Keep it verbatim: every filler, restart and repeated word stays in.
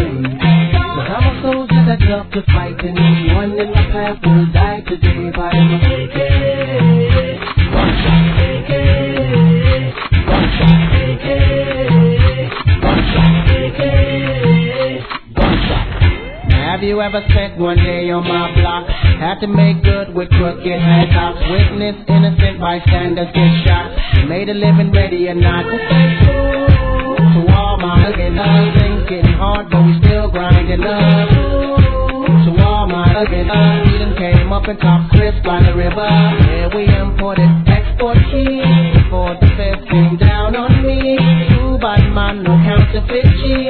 But I'm a soldier that's up to fight, and anyone in my path will die today by my A K. One shot A K. One shot A K. One shot A K. One shot. Have you ever spent one day on my block? Had to make good with crooked headlocks. Witness innocent bystanders get shot. Made a living ready or not to stay true to all my hugging up. Things getting hard but we still grinding up. To all my hugging up. We done came up and talked crisp by the river. Yeah, we imported export keys before the feds came down on me. Two bad man, no counterfeit cheese.